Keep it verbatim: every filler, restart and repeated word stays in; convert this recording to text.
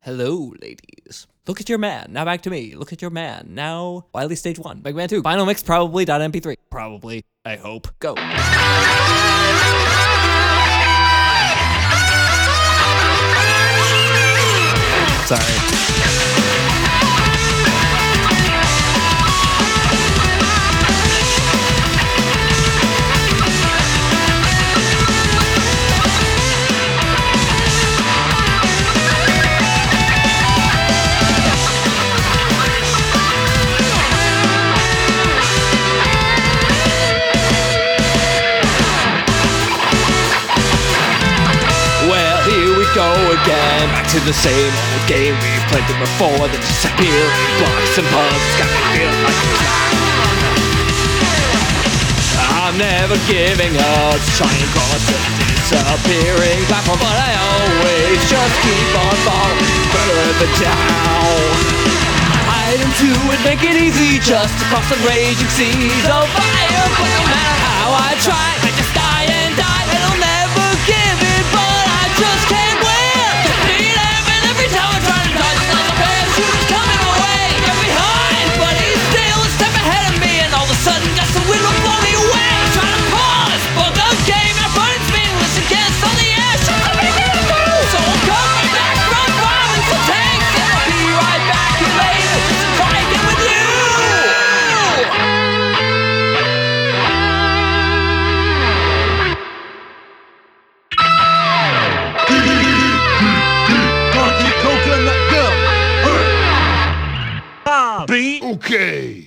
Hello, ladies. Look at your man. Now back to me. Look at your man. Now, Wily Stage one. Mega Man two. Final mix probably .m p three. Probably. I hope. Go. Sorry. Go again, back to the same old game we played it before. The disappearing blocks and bugs got me feeling like a clown. I'm never giving up, trying to cross the disappearing platform, but I always just keep on falling further down. Item two would make it easy just to cross the raging seas of fire, but no matter how I try, I just die and die. It'll never give it, but I just can't. Okay.